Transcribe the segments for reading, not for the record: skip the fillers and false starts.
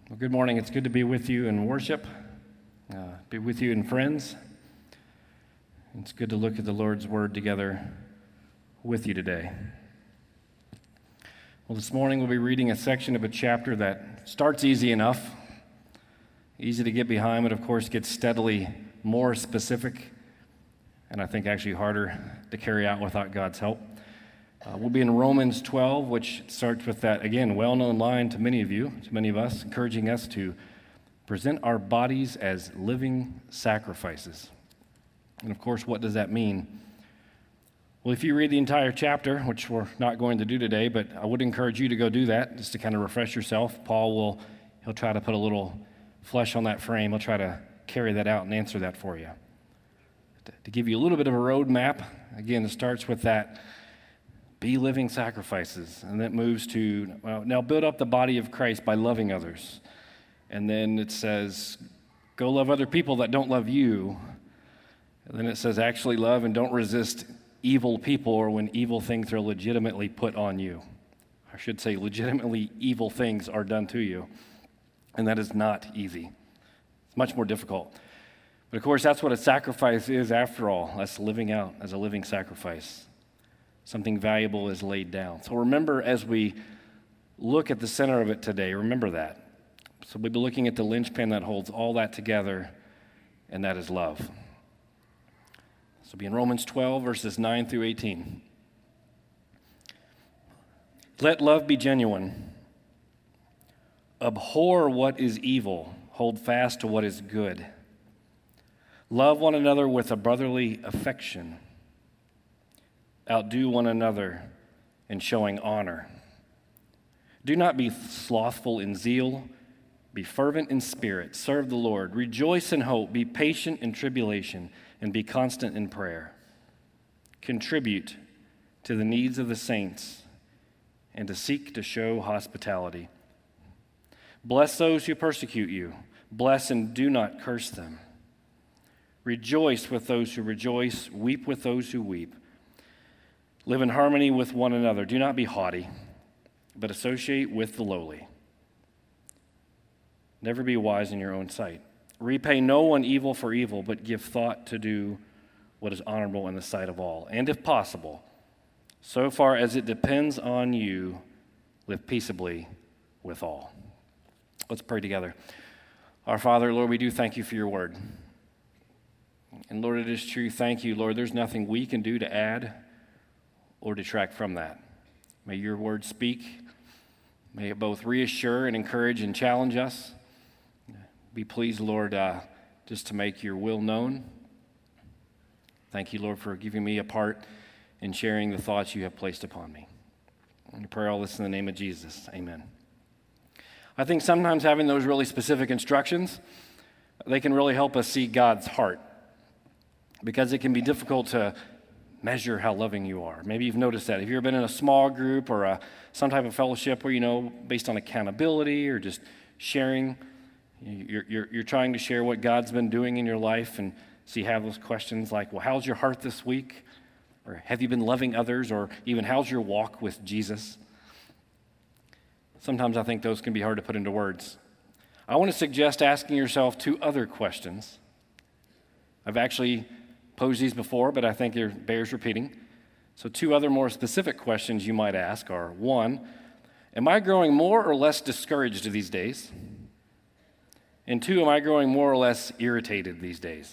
Well, good morning. It's good to be with you in worship, be with you in friends. It's good to look at the Lord's Word together with you today. Well, this morning we'll be reading a section of a chapter that starts easy enough, easy to get behind, but of course gets steadily more specific, and I think actually harder to carry out without God's help. We'll be in Romans 12, which starts with that, again, well-known line to many of you, to many of us, encouraging us to present our bodies as living sacrifices. And of course, what does that mean? Well, if you read the entire chapter, which we're not going to do today, but I would encourage you to go do that, just to kind of refresh yourself. He'll try to put a little flesh on that frame. He'll try to carry that out and answer that for you. To give you a little bit of a roadmap, again, it starts with that, be living sacrifices, and that moves to, now build up the body of Christ by loving others. And then it says, go love other people that don't love you. And then it says, actually love and don't resist evil people or when evil things are legitimately put on you. I should say legitimately evil things are done to you. And that is not easy. It's much more difficult. But of course, that's what a sacrifice is after all. That's living out as a living sacrifice. Something valuable is laid down. So remember, as we look at the center of it today, remember that. So we'll be looking at the linchpin that holds all that together, and that is love. So be in Romans 12, verses 9 through 18. Let love be genuine. Abhor what is evil. Hold fast to what is good. Love one another with a brotherly affection. Outdo one another in showing honor. Do not be slothful in zeal. Be fervent in spirit. Serve the Lord. Rejoice in hope. Be patient in tribulation. And be constant in prayer. Contribute to the needs of the saints and to seek to show hospitality. Bless those who persecute you. Bless and do not curse them. Rejoice with those who rejoice. Weep with those who weep. Live in harmony with one another. Do not be haughty, but associate with the lowly. Never be wise in your own sight. Repay no one evil for evil, but give thought to do what is honorable in the sight of all. And if possible, so far as it depends on you, live peaceably with all. Let's pray together. Our Father, Lord, we do thank you for your word. And Lord, it is true. Thank you, Lord. There's nothing we can do to add or detract from that. May your word speak. May it both reassure and encourage and challenge us. Be pleased, Lord, just to make your will known. Thank you, Lord, for giving me a part in sharing the thoughts you have placed upon me. And I pray all this in the name of Jesus. Amen. I think sometimes having those really specific instructions, they can really help us see God's heart, because it can be difficult to measure how loving you are. Maybe you've noticed that. Have you ever been in a small group or some type of fellowship where, based on accountability or just sharing, you're trying to share what God's been doing in your life, and so you have those questions like, well, how's your heart this week? Or have you been loving others? Or even, how's your walk with Jesus? Sometimes I think those can be hard to put into words. I want to suggest asking yourself two other questions. I've actually posed these before, but I think it bears repeating. So two other more specific questions you might ask are, one, am I growing more or less discouraged these days? And two, am I growing more or less irritated these days?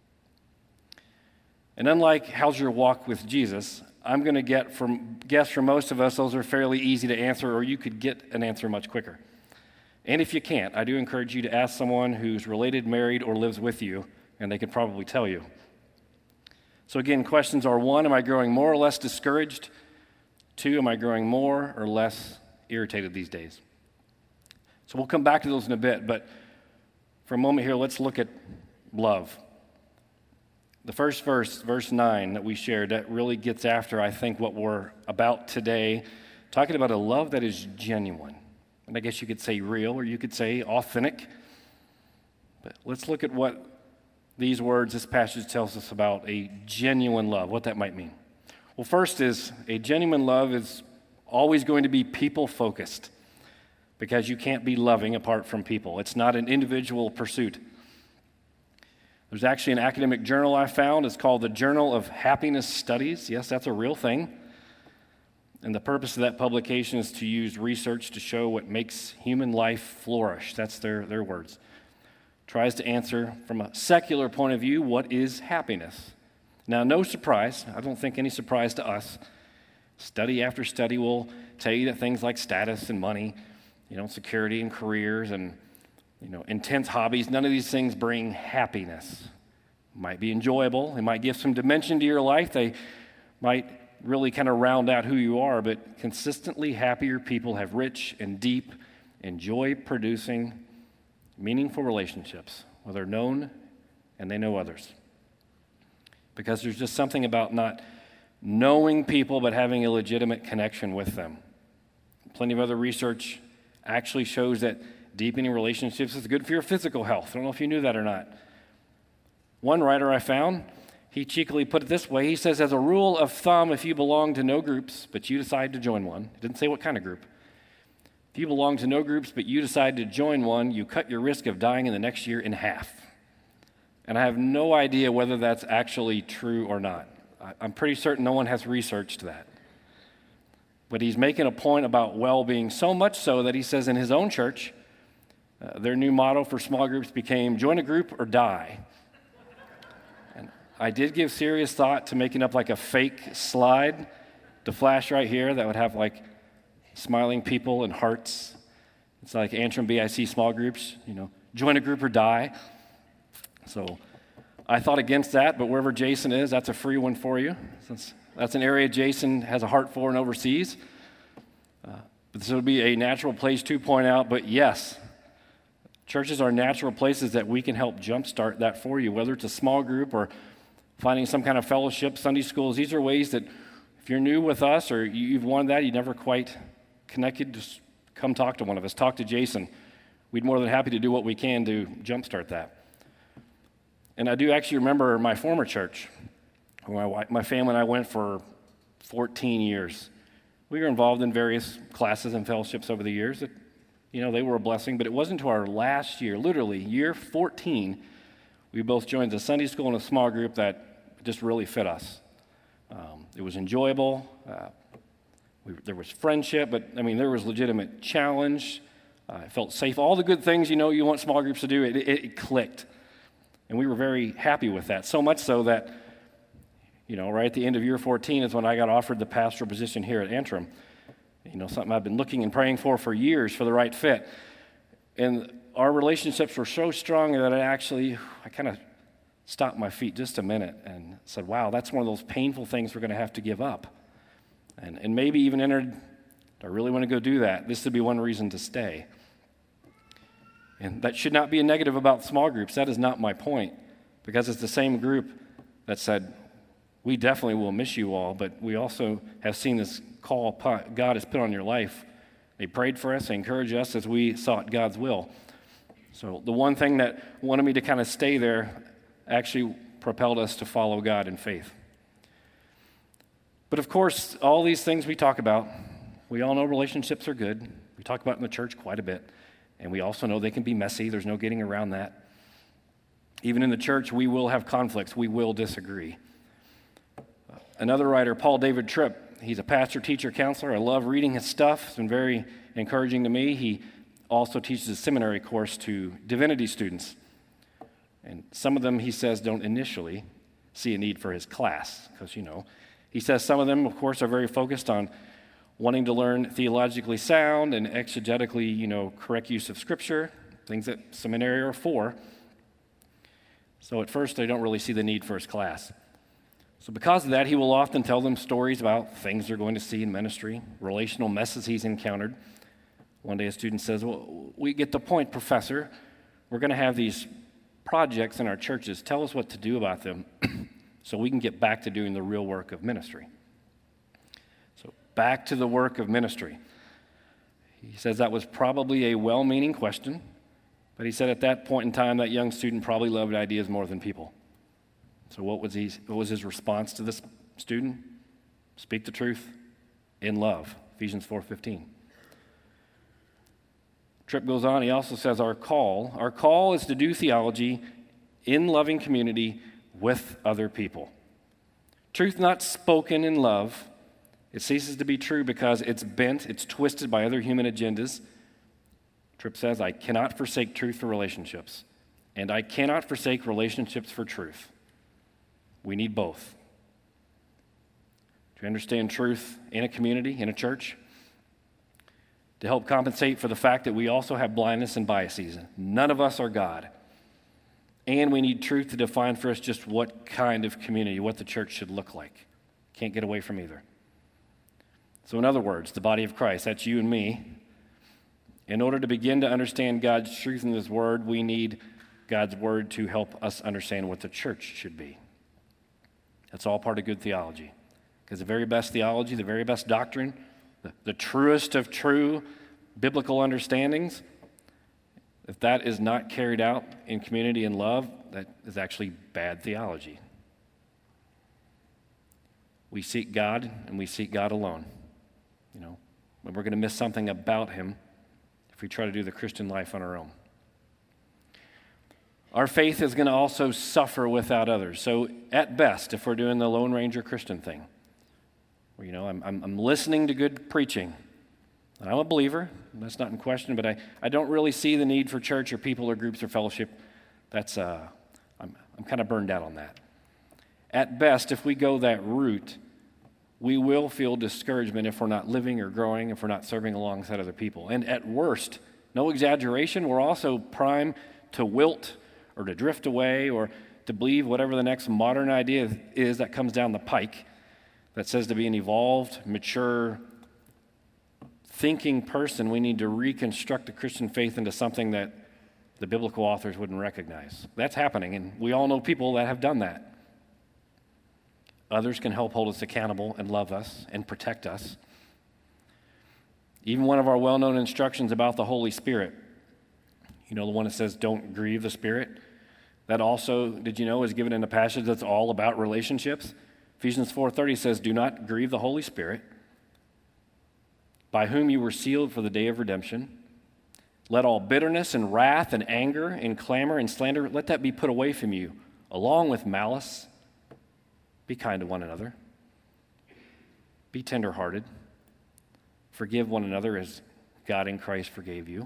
And unlike how's your walk with Jesus, I'm going to guess from most of us, those are fairly easy to answer, or you could get an answer much quicker. And if you can't, I do encourage you to ask someone who's related, married, or lives with you, and they could probably tell you. So again, questions are, one, am I growing more or less discouraged? Two, am I growing more or less irritated these days? So we'll come back to those in a bit, but for a moment here, let's look at love. The first verse 9 that we shared, that really gets after, I think, what we're about today, talking about a love that is genuine. And I guess you could say real, or you could say authentic. But let's look at what this passage tells us about a genuine love, what that might mean. Well, first is a genuine love is always going to be people-focused. because you can't be loving apart from people. It's not an individual pursuit. There's actually an academic journal I found. It's called the Journal of Happiness Studies. Yes, that's a real thing. And the purpose of that publication is to use research to show what makes human life flourish. That's their words. Tries to answer from a secular point of view, what is happiness? Now, no surprise, I don't think any surprise to us. Study after study will tell you that things like status and money, security and careers and, intense hobbies, none of these things bring happiness. Might be enjoyable. They might give some dimension to your life. They might really kind of round out who you are, but consistently happier people have rich and deep and joy-producing, meaningful relationships, where they're known and they know others. Because there's just something about not knowing people but having a legitimate connection with them. Plenty of other research actually shows that deepening relationships is good for your physical health. I don't know if you knew that or not. One writer I found, he cheekily put it this way. He says, as a rule of thumb, if you belong to no groups but you decide to join one, he didn't say what kind of group. If you belong to no groups but you decide to join one, you cut your risk of dying in the next year in half. And I have no idea whether that's actually true or not. I'm pretty certain no one has researched that. But he's making a point about well-being, so much so that he says in his own church, their new motto for small groups became, join a group or die. And I did give serious thought to making up like a fake slide to flash right here that would have like smiling people and hearts. It's like Antrim BIC small groups, join a group or die. So I thought against that, but wherever Jason is, that's a free one for you, since that's an area Jason has a heart for and oversees. But this would be a natural place to point out, but yes, churches are natural places that we can help jumpstart that for you, whether it's a small group or finding some kind of fellowship, Sunday schools. These are ways that if you're new with us or you've wanted that, you never quite connected, just come talk to one of us. Talk to Jason. We'd be more than happy to do what we can to jumpstart that. And I do actually remember my former church, where my family and I went for 14 years. We were involved in various classes and fellowships over the years that, they were a blessing, but it wasn't until our last year, literally year 14, we both joined a Sunday school and a small group that just really fit us. It was enjoyable. There was friendship, but there was legitimate challenge. I felt safe. All the good things, you want small groups to do, it clicked. And we were very happy with that, so much so that, right at the end of year 14 is when I got offered the pastoral position here at Antrim. Something I've been looking and praying for years for the right fit. And our relationships were so strong that I kind of stopped my feet just a minute and said, wow, that's one of those painful things we're going to have to give up. And maybe even entered, do I really want to go do that? This would be one reason to stay. And that should not be a negative about small groups. That is not my point, because it's the same group that said, we definitely will miss you all, but we also have seen this call God has put on your life. They prayed for us, they encouraged us as we sought God's will. So the one thing that wanted me to kind of stay there actually propelled us to follow God in faith. But of course, all these things we talk about, we all know relationships are good. We talk about it in the church quite a bit. And we also know they can be messy. There's no getting around that. Even in the church, we will have conflicts. We will disagree. Another writer, Paul David Tripp, he's a pastor, teacher, counselor. I love reading his stuff. It's been very encouraging to me. He also teaches a seminary course to divinity students. And some of them, he says, don't initially see a need for his class because, he says some of them, of course, are very focused on wanting to learn theologically sound and exegetically, correct use of Scripture, things that seminary are for. So at first, they don't really see the need for his class. So because of that, he will often tell them stories about things they're going to see in ministry, relational messes he's encountered. One day a student says, well, we get the point, Professor. We're going to have these projects in our churches. Tell us what to do about them so we can get back to doing the real work of ministry. So back to the work of ministry. He says that was probably a well-meaning question, but he said at that point in time that young student probably loved ideas more than people. So what was his response to this student? Speak the truth in love, Ephesians 4:15. Tripp goes on, he also says our call is to do theology in loving community with other people. Truth not spoken in love, it ceases to be true because it's bent, it's twisted by other human agendas. Tripp says, I cannot forsake truth for relationships, and I cannot forsake relationships for truth. We need both. To understand truth in a community, in a church, to help compensate for the fact that we also have blindness and biases. None of us are God. And we need truth to define for us just what kind of community, what the church should look like. Can't get away from either. So in other words, the body of Christ, that's you and me. In order to begin to understand God's truth in His Word, we need God's Word to help us understand what the church should be. That's all part of good theology. Because the very best theology, the very best doctrine, the truest of true biblical understandings, if that is not carried out in community and love, that is actually bad theology. We seek God, and we seek God alone. When we're going to miss something about Him if we try to do the Christian life on our own. Our faith is going to also suffer without others. So at best, if we're doing the Lone Ranger Christian thing, I'm listening to good preaching. I'm a believer. That's not in question, but I don't really see the need for church or people or groups or fellowship. I'm kind of burned out on that. At best, if we go that route, we will feel discouragement if we're not living or growing, if we're not serving alongside other people. And at worst, no exaggeration, we're also prime to wilt or to drift away or to believe whatever the next modern idea is that comes down the pike that says to be an evolved, mature, thinking person, we need to reconstruct the Christian faith into something that the biblical authors wouldn't recognize. That's happening, and we all know people that have done that. Others can help hold us accountable and love us and protect us. Even one of our well-known instructions about the Holy Spirit, the one that says don't grieve the Spirit, that also, did you know, is given in a passage that's all about relationships. Ephesians 4:30 says, do not grieve the Holy Spirit, by whom you were sealed for the day of redemption. Let all bitterness and wrath and anger and clamor and slander, let that be put away from you, along with malice. Be kind to one another. Be tenderhearted. Forgive one another as God in Christ forgave you.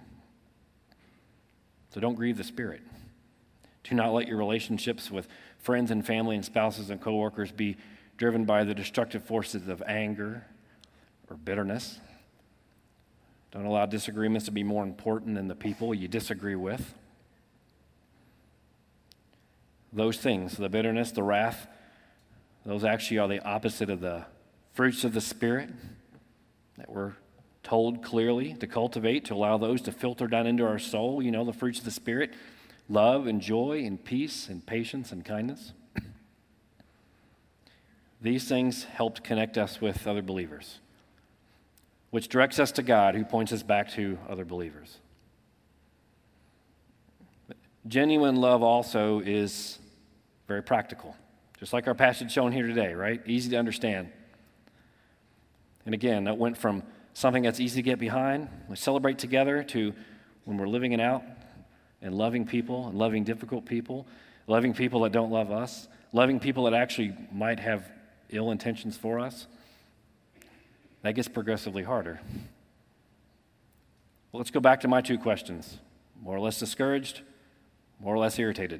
So don't grieve the Spirit. Do not let your relationships with friends and family and spouses and coworkers be driven by the destructive forces of anger or bitterness. Don't allow disagreements to be more important than the people you disagree with. Those things, the bitterness, the wrath, those actually are the opposite of the fruits of the Spirit that we're told clearly to cultivate, to allow those to filter down into our soul. The fruits of the Spirit, love and joy and peace and patience and kindness. These things helped connect us with other believers, which directs us to God, who points us back to other believers. But genuine love also is very practical, just like our passage shown here today, right? Easy to understand. And again, that went from something that's easy to get behind, we celebrate together, to when we're living it out and loving people and loving difficult people, loving people that don't love us, loving people that actually might have ill intentions for us. That gets progressively harder. Well, let's go back to my two questions. More or less discouraged, more or less irritated.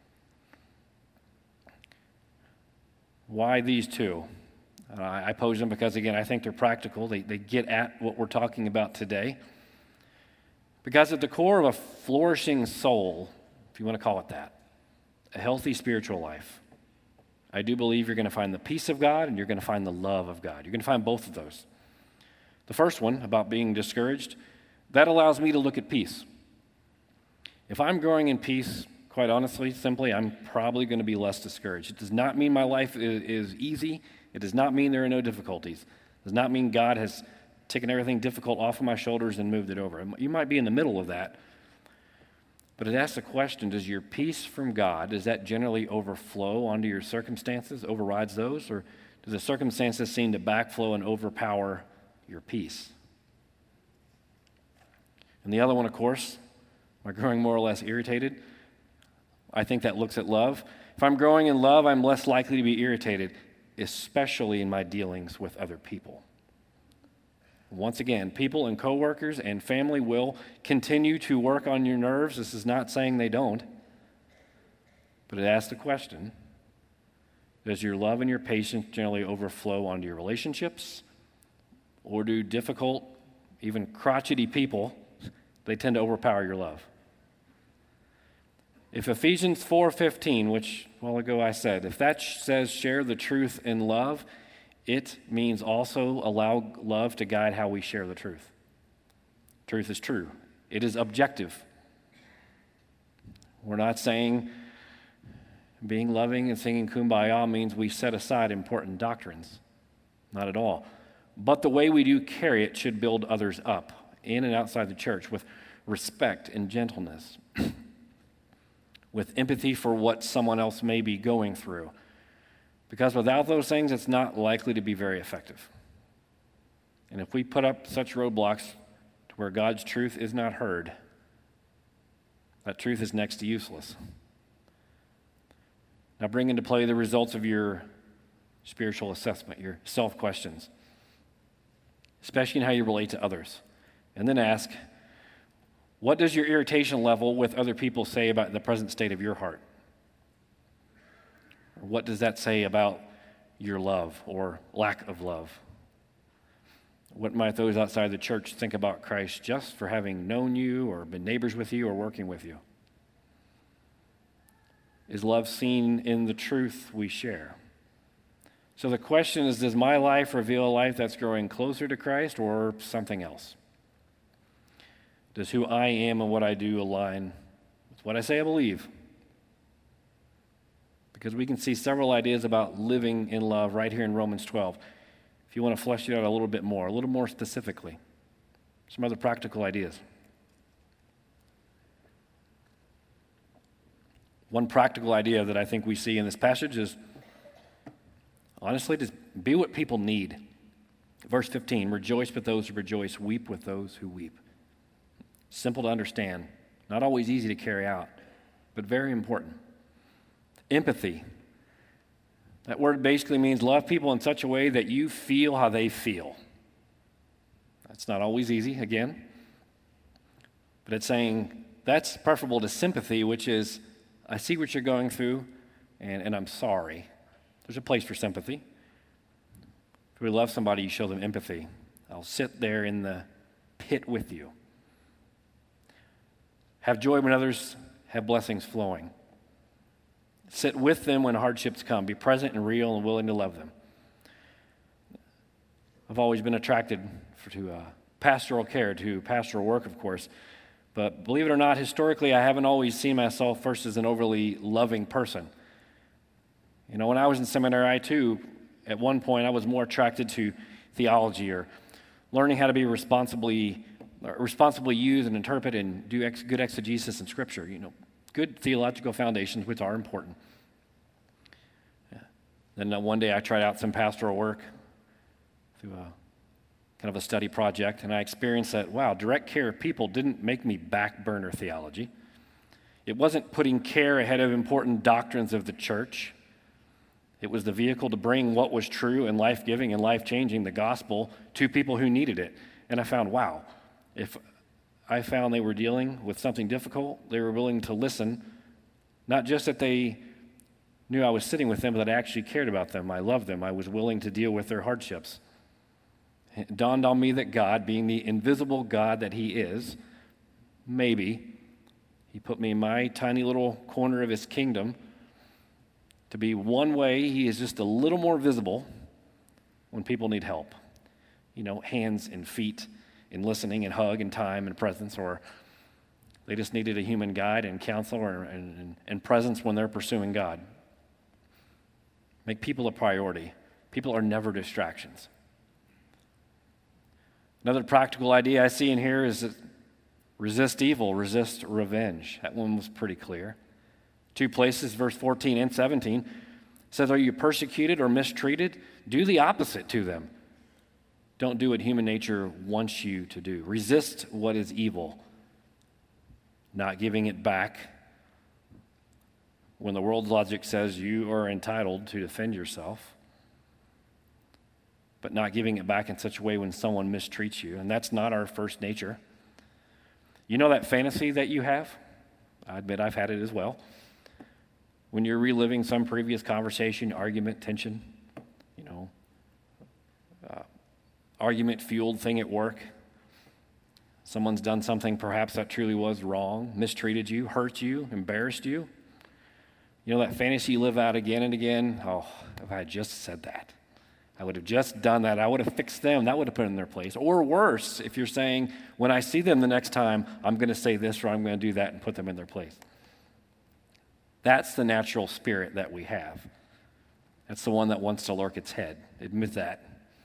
Why these two? I pose them because, again, I think they're practical. They get at what we're talking about today. Because at the core of a flourishing soul, if you want to call it that, a healthy spiritual life, I do believe you're going to find the peace of God and you're going to find the love of God. You're going to find both of those. The first one, about being discouraged, that allows me to look at peace. If I'm growing in peace, quite honestly, simply, I'm probably going to be less discouraged. It does not mean my life is easy. It does not mean there are no difficulties. It does not mean God has taken everything difficult off of my shoulders and moved it over. You might be in the middle of that. But it asks the question, does your peace from God, does that generally overflow onto your circumstances, overrides those? Or do the circumstances seem to backflow and overpower your peace? And the other one, of course, am I growing more or less irritated? I think that looks at love. If I'm growing in love, I'm less likely to be irritated, especially in my dealings with other people. Once again, people and coworkers and family will continue to work on your nerves. This is not saying they don't. But it asks the question, does your love and your patience generally overflow onto your relationships? Or do difficult, even crotchety people, they tend to overpower your love? If Ephesians 4:15, which a while ago I said, if that says share the truth in love, it means also allow love to guide how we share the truth. Truth is true. It is objective. We're not saying being loving and singing Kumbaya means we set aside important doctrines. Not at all. But the way we do carry it should build others up, in and outside the church, with respect and gentleness, with empathy for what someone else may be going through. Because without those things, it's not likely to be very effective. And if we put up such roadblocks to where God's truth is not heard, that truth is next to useless. Now bring into play the results of your spiritual assessment, your self-questions, especially in how you relate to others. And then ask, what does your irritation level with other people say about the present state of your heart? Or what does that say about your love or lack of love? What might those outside the church think about Christ just for having known you or been neighbors with you or working with you? Is love seen in the truth we share? So the question is, does my life reveal a life that's growing closer to Christ or something else? Does who I am and what I do align with what I say I believe? Because we can see several ideas about living in love right here in Romans 12. If you want to flesh it out a little bit more, a little more specifically, some other practical ideas. One practical idea that I think we see in this passage is, honestly, just be what people need. Verse 15, rejoice with those who rejoice, weep with those who weep. Simple to understand, not always easy to carry out, but very important. Empathy. That word basically means love people in such a way that you feel how they feel. That's not always easy, again. But it's saying that's preferable to sympathy, which is, I see what you're going through, and I'm sorry. There's a place for sympathy. If we love somebody, you show them empathy. I'll sit there in the pit with you. Have joy when others have blessings flowing. Sit with them when hardships come. Be present and real and willing to love them. I've always been attracted to pastoral care, to pastoral work, of course. But believe it or not, historically, I haven't always seen myself first as an overly loving person. You know, when I was in seminary, at one point, I was more attracted to theology or learning how to be responsibly use and interpret and do good exegesis in Scripture. You know, good theological foundations, which are important. Then one day I tried out some pastoral work through kind of a study project, and I experienced that, wow, direct care of people didn't make me back burner theology. It wasn't putting care ahead of important doctrines of the church. It was the vehicle to bring what was true and life-giving and life-changing, the gospel, to people who needed it. And I found, wow, if I found they were dealing with something difficult, they were willing to listen, not just that they knew I was sitting with them, but that I actually cared about them. I loved them. I was willing to deal with their hardships. It dawned on me that God, being the invisible God that He is, maybe He put me in my tiny little corner of His kingdom to be one way He is just a little more visible when people need help. You know, hands and feet in listening and hug and time and presence, or they just needed a human guide and counsel and presence when they're pursuing God. Make people a priority. People are never distractions. Another practical idea I see in here is that resist evil, resist revenge. That one was pretty clear. 2 places, verse 14 and 17, says, are you persecuted or mistreated? Do the opposite to them. Don't do what human nature wants you to do. Resist what is evil. not giving it back when the world's logic says you are entitled to defend yourself, but not giving it back in such a way when someone mistreats you. And that's not our first nature. You know that fantasy that you have? I admit I've had it as well. When you're reliving some previous conversation, argument, tension, argument-fueled thing at work. Someone's done something perhaps that truly was wrong, mistreated you, hurt you, embarrassed you. You know that fantasy you live out again and again? Oh, if I had just said that. I would have just done that. I would have fixed them. That would have put them in their place. Or worse, if you're saying, when I see them the next time, I'm going to say this or I'm going to do that and put them in their place. That's the natural spirit that we have. That's the one that wants to lurk its head. Admit that.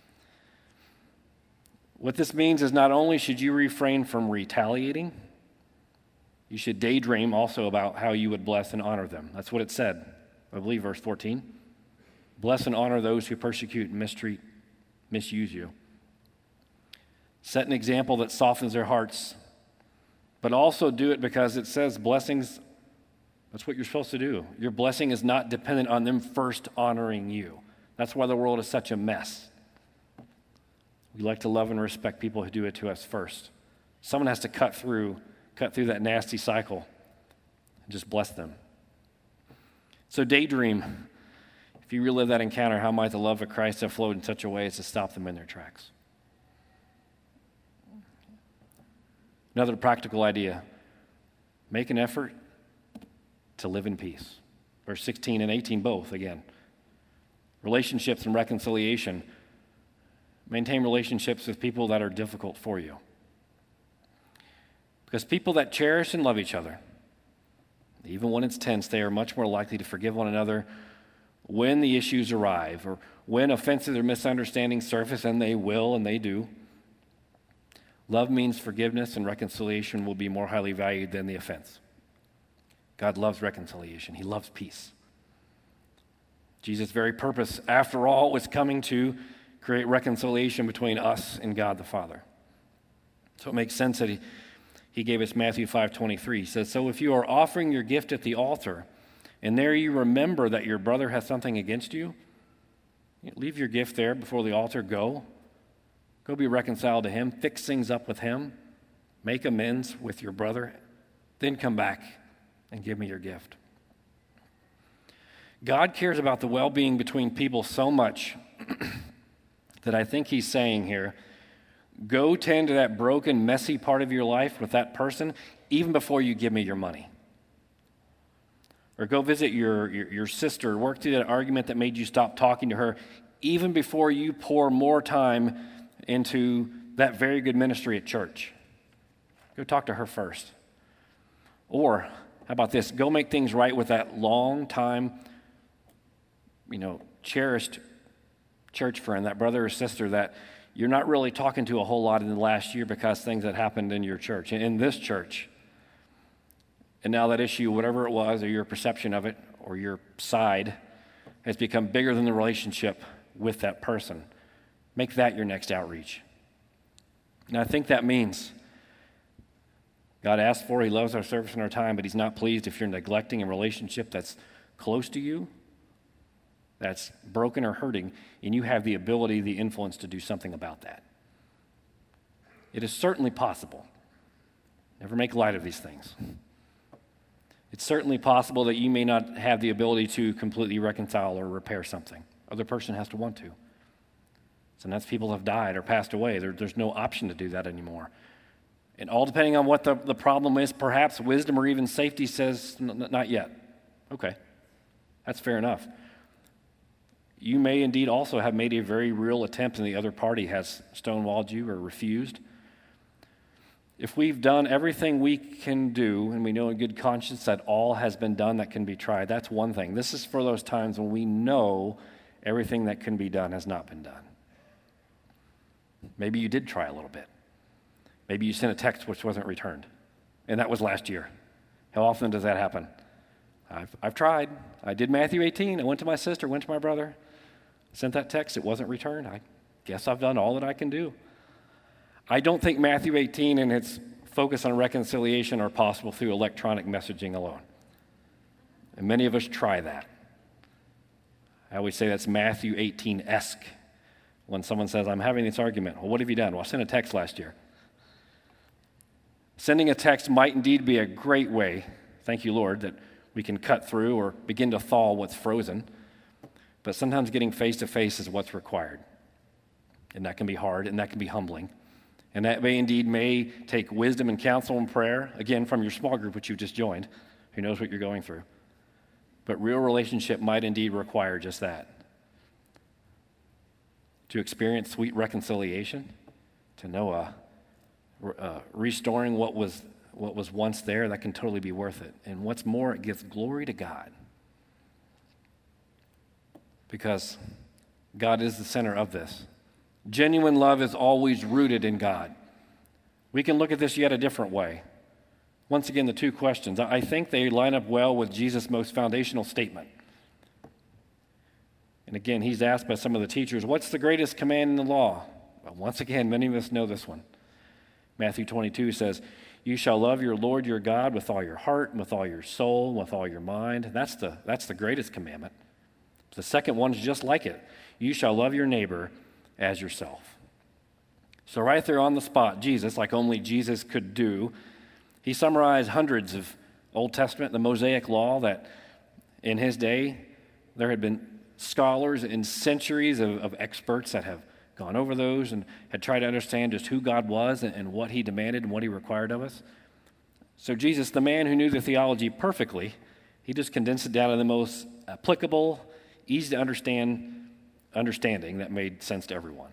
What this means is not only should you refrain from retaliating, you should daydream also about how you would bless and honor them. That's what it said, I believe, verse 14. Bless and honor those who persecute and mistreat, misuse you. Set an example that softens their hearts, but also do it because it says blessings, that's what you're supposed to do. Your blessing is not dependent on them first honoring you. That's why the world is such a mess. We like to love and respect people who do it to us first. Someone has to cut through that nasty cycle and just bless them. So daydream. If you relive that encounter, how might the love of Christ have flowed in such a way as to stop them in their tracks? Another practical idea. Make an effort to live in peace. Verse 16 and 18 both, again. Relationships and reconciliation. Maintain relationships with people that are difficult for you. Because people that cherish and love each other, even when it's tense, they are much more likely to forgive one another when the issues arrive or when offenses or misunderstandings surface, and they will and they do. Love means forgiveness, and reconciliation will be more highly valued than the offense. God loves reconciliation. He loves peace. Jesus' very purpose, after all, was coming to create reconciliation between us and God the Father. So it makes sense that he gave us Matthew 5:23. He says, so if you are offering your gift at the altar, and there you remember that your brother has something against you, leave your gift there before the altar, go be reconciled to him, fix things up with him, make amends with your brother, then come back and give me your gift. God cares about the well-being between people so much that I think he's saying here, go tend to that broken, messy part of your life with that person even before you give me your money. Or go visit your sister, work through that argument that made you stop talking to her even before you pour more time into that very good ministry at church. Go talk to her first. Or, how about this? Go make things right with that long time, cherished church friend, that brother or sister that you're not really talking to a whole lot in the last year because things that happened in your church, in this church. And now that issue, whatever it was, or your perception of it, or your side, has become bigger than the relationship with that person. Make that your next outreach. And I think that means God asks for, he loves our service and our time, but he's not pleased if you're neglecting a relationship that's close to you, that's broken or hurting, and you have the ability, the influence to do something about that. It is certainly possible. Never make light of these things. It's certainly possible that you may not have the ability to completely reconcile or repair something. Other person has to want to. Sometimes people have died or passed away. There's no option to do that anymore. And all depending on what the problem is, perhaps wisdom or even safety says, not yet. Okay, that's fair enough. You may indeed also have made a very real attempt and the other party has stonewalled you or refused. If we've done everything we can do and we know in good conscience that all has been done that can be tried, that's one thing. This is for those times when we know everything that can be done has not been done. Maybe you did try a little bit. Maybe you sent a text which wasn't returned, and that was last year. How often does that happen? I've tried. I did Matthew 18. I went to my sister, went to my brother, sent that text. It wasn't returned. I guess I've done all that I can do. I don't think Matthew 18 in its focus on reconciliation are possible through electronic messaging alone. And many of us try that. I always say that's Matthew 18-esque. When someone says, I'm having this argument, well, what have you done? Well, I sent a text last year. Sending a text might indeed be a great way, thank you, Lord, that we can cut through or begin to thaw what's frozen. But sometimes getting face-to-face is what's required. And that can be hard, and that can be humbling. And that may take wisdom and counsel and prayer, again, from your small group, which you've just joined, who knows what you're going through. But real relationship might indeed require just that. To experience sweet reconciliation, to know restoring what was once there, that can totally be worth it. And what's more, it gives glory to God. Because God is the center of this. Genuine love is always rooted in God. We can look at this yet a different way. Once again, the two questions. I think they line up well with Jesus' most foundational statement. And again, he's asked by some of the teachers, what's the greatest command in the law? Well, once again, many of us know this one. Matthew 22 says, you shall love your Lord your God with all your heart, and with all your soul, and with all your mind. That's the greatest commandment. The second one is just like it. You shall love your neighbor as yourself. So right there on the spot, Jesus, like only Jesus could do, he summarized hundreds of Old Testament, the Mosaic Law, that in his day there had been scholars and centuries of experts that have gone over those and had tried to understand just who God was and what he demanded and what he required of us. So Jesus, the man who knew the theology perfectly, he just condensed it down to the most applicable, easy to understanding that made sense to everyone.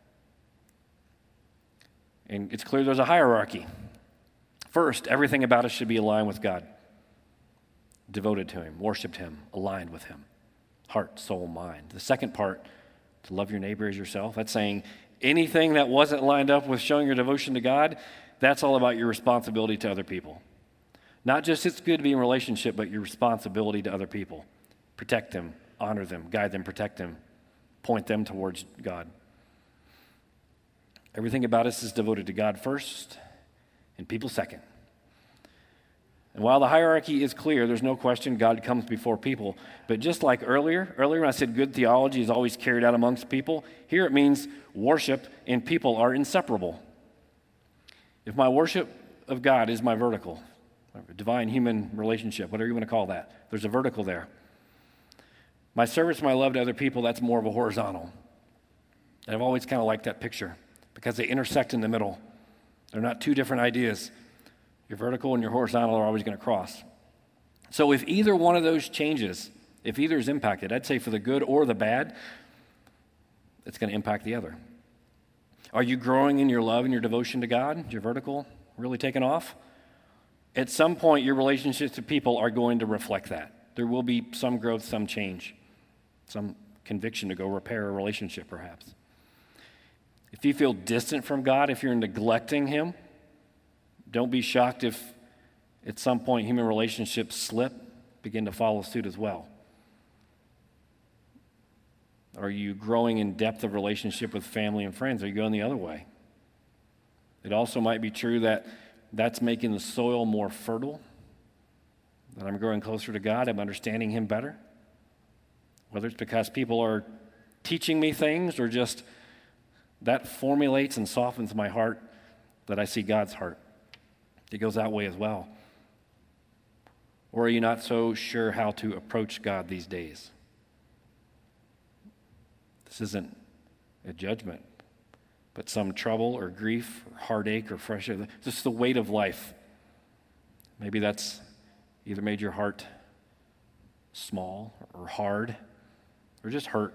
And it's clear there's a hierarchy. First, everything about us should be aligned with God, devoted to him, worshiped him, aligned with him, heart, soul, mind. The second part, to love your neighbor as yourself, that's saying anything that wasn't lined up with showing your devotion to God, that's all about your responsibility to other people. Not just it's good to be in relationship, but your responsibility to other people. Protect them, honor them, guide them, protect them, point them towards God. Everything about us is devoted to God first and people second. And while the hierarchy is clear, there's no question God comes before people. But just like earlier when I said good theology is always carried out amongst people, here it means worship and people are inseparable. If my worship of God is my vertical, divine-human relationship, whatever you want to call that, there's a vertical there. My service, my love to other people, that's more of a horizontal. And I've always kind of liked that picture because they intersect in the middle. They're not two different ideas. Your vertical and your horizontal are always going to cross. So if either one of those changes, if either is impacted, I'd say for the good or the bad, it's going to impact the other. Are you growing in your love and your devotion to God? Is your vertical really taking off? At some point, your relationships to people are going to reflect that. There will be some growth, some change, some conviction to go repair a relationship perhaps. If you feel distant from God, if you're neglecting him, don't be shocked if at some point human relationships slip, begin to follow suit as well. Are you growing in depth of relationship with family and friends? Are you going the other way? It also might be true that that's making the soil more fertile, that I'm growing closer to God, I'm understanding him better. Whether it's because people are teaching me things or just that formulates and softens my heart that I see God's heart. It goes that way as well. Or are you not so sure how to approach God these days? This isn't a judgment, but some trouble or grief or heartache or frustration, just the weight of life. Maybe that's either made your heart small or hard or just hurt.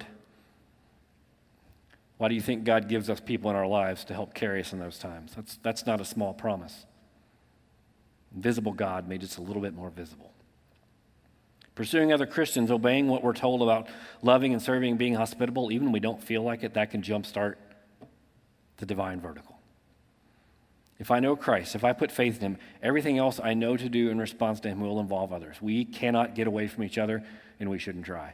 Why do you think God gives us people in our lives to help carry us in those times? That's not a small promise. Invisible God made just a little bit more visible. Pursuing other Christians, obeying what we're told about loving and serving and being hospitable, even when we don't feel like it, that can jumpstart the divine vertical. If I know Christ, if I put faith in him, everything else I know to do in response to him will involve others. We cannot get away from each other, and we shouldn't try.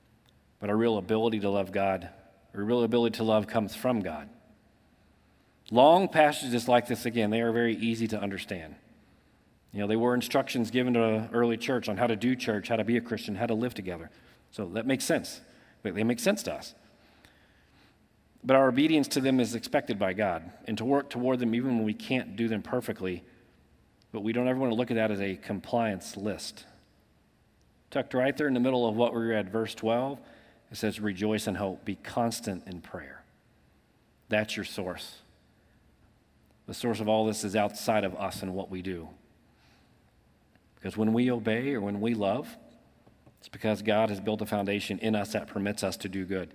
But our real ability to love God, our real ability to love comes from God. Long passages like this, again, they are very easy to understand. They were instructions given to an early church on how to do church, how to be a Christian, how to live together. So that makes sense. They make sense to us. But our obedience to them is expected by God, and to work toward them even when we can't do them perfectly. But we don't ever want to look at that as a compliance list. Tucked right there in the middle of what we read, verse 12, it says, rejoice in hope, be constant in prayer. That's your source. The source of all this is outside of us and what we do. Because when we obey or when we love, it's because God has built a foundation in us that permits us to do good.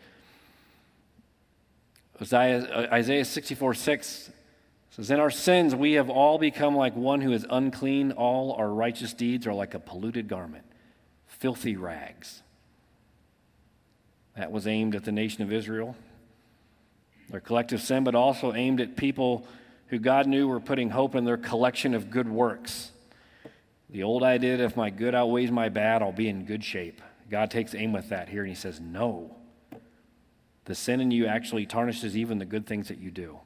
Isaiah 64:6 says, in our sins we have all become like one who is unclean. All our righteous deeds are like a polluted garment, filthy rags. That was aimed at the nation of Israel, their collective sin, but also aimed at people who God knew were putting hope in their collection of good works. The old idea that if my good outweighs my bad, I'll be in good shape. God takes aim with that here, and he says, no. The sin in you actually tarnishes even the good things that you do.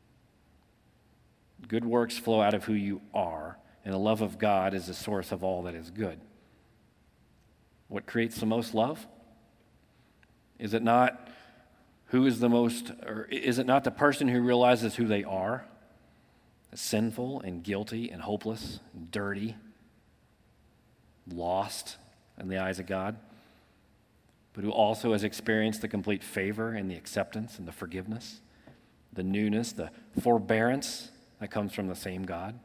Good works flow out of who you are, and the love of God is the source of all that is good. What creates the most love? Is it not who is the most, or is it not the person who realizes who they are? Sinful and guilty and hopeless and dirty, lost in the eyes of God, but who also has experienced the complete favor and the acceptance and the forgiveness, the newness, the forbearance that comes from the same God.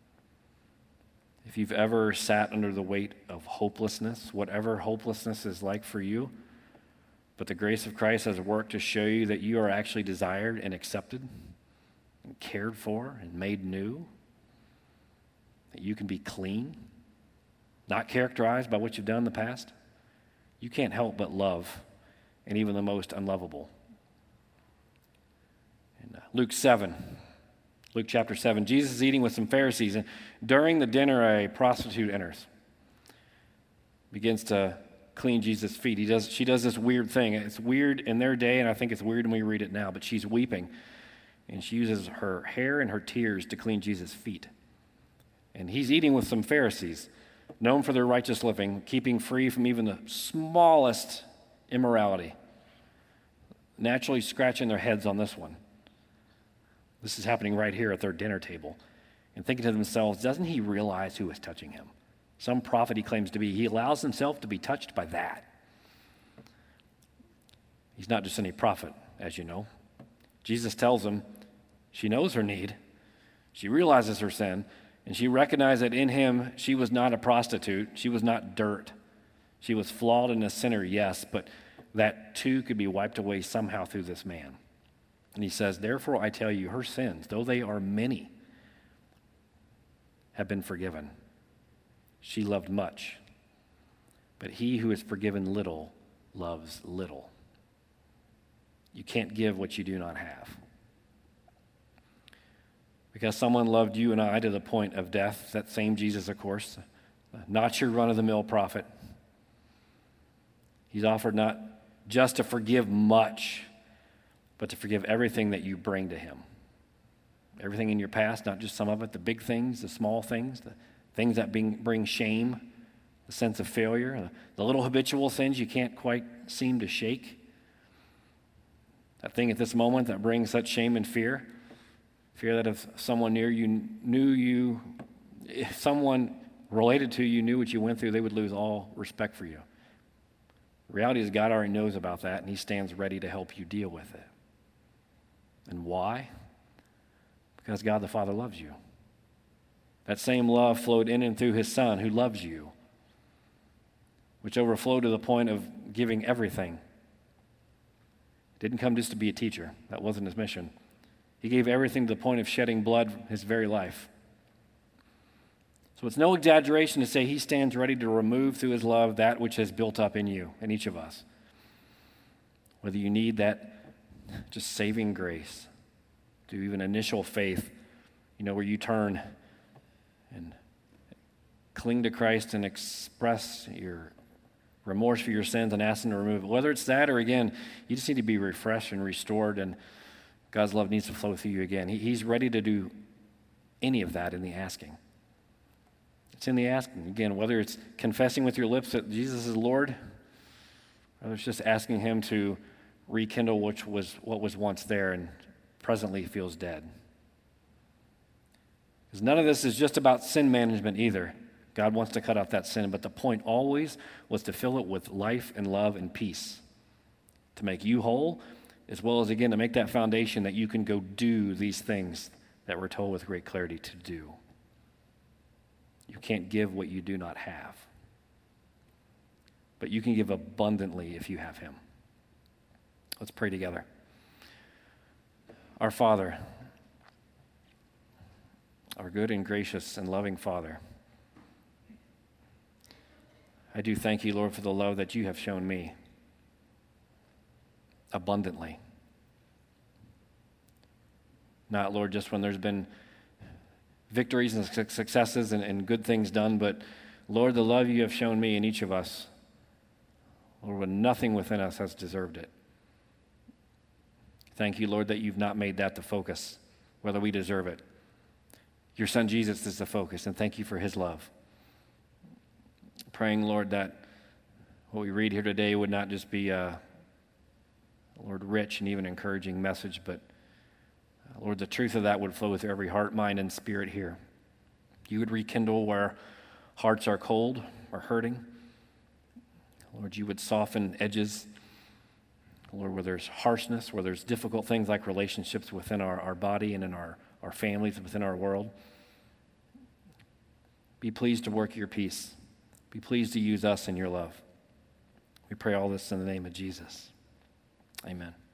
If you've ever sat under the weight of hopelessness, whatever hopelessness is like for you, but the grace of Christ has worked to show you that you are actually desired and accepted and cared for and made new, that you can be clean, not characterized by what you've done in the past, you can't help but love, and even the most unlovable. In Luke chapter 7, Jesus is eating with some Pharisees, and during the dinner, a prostitute enters, begins to clean Jesus' feet. She does this weird thing. It's weird in their day, and I think it's weird when we read it now, but she's weeping, and she uses her hair and her tears to clean Jesus' feet. And he's eating with some Pharisees, known for their righteous living, keeping free from even the smallest immorality, naturally scratching their heads on this one. This is happening right here at their dinner table, and thinking to themselves, doesn't he realize who is touching him? Some prophet he claims to be. He allows himself to be touched by that. He's not just any prophet, as you know. Jesus tells him she knows her need, she realizes her sin, and she recognized that in him she was not a prostitute, she was not dirt. She was flawed and a sinner, yes, but that too could be wiped away somehow through this man. And he says, therefore I tell you, her sins, though they are many, have been forgiven. She loved much, but he who is forgiven little loves little. You can't give what you do not have. Because someone loved you and I to the point of death, that same Jesus, of course, not your run-of-the-mill prophet. He's offered not just to forgive much, but to forgive everything that you bring to him. Everything in your past, not just some of it, the big things, the small things, the things that bring shame, the sense of failure, the little habitual sins you can't quite seem to shake. That thing at this moment that brings such shame and fear that if someone near you knew you, if someone related to you knew what you went through, they would lose all respect for you. The reality is God already knows about that, and he stands ready to help you deal with it. And why? Because God the Father loves you. That same love flowed in and through his Son who loves you, which overflowed to the point of giving everything. Didn't come just to be a teacher. That wasn't his mission. He gave everything to the point of shedding blood, his very life. So it's no exaggeration to say he stands ready to remove through his love that which has built up in you, in each of us. Whether you need that just saving grace, to even initial faith, where you turn and cling to Christ and express your remorse for your sins and ask him to remove it. Whether it's that or, again, you just need to be refreshed and restored and God's love needs to flow through you again. He's ready to do any of that in the asking. It's in the asking. Again, whether it's confessing with your lips that Jesus is Lord, or it's just asking him to rekindle what was once there and presently feels dead. Because none of this is just about sin management either. God wants to cut out that sin, but the point always was to fill it with life and love and peace, to make you whole, as well as, again, to make that foundation that you can go do these things that we're told with great clarity to do. You can't give what you do not have, but you can give abundantly if you have him. Let's pray together. Our Father, our good and gracious and loving Father, I do thank you, Lord, for the love that you have shown me abundantly. Not, Lord, just when there's been victories and successes and good things done, but, Lord, the love you have shown me and each of us, Lord, when nothing within us has deserved it. Thank you, Lord, that you've not made that the focus, whether we deserve it. Your Son Jesus is the focus, and thank you for his love. Praying, Lord, that what we read here today would not just be a, Lord, rich and even encouraging message, but, Lord, the truth of that would flow with every heart, mind, and spirit here. You would rekindle where hearts are cold or hurting. Lord, you would soften edges. Lord, where there's harshness, where there's difficult things like relationships within our body and in our families and within our world. Be pleased to work your peace. Be pleased to use us in your love. We pray all this in the name of Jesus. Amen.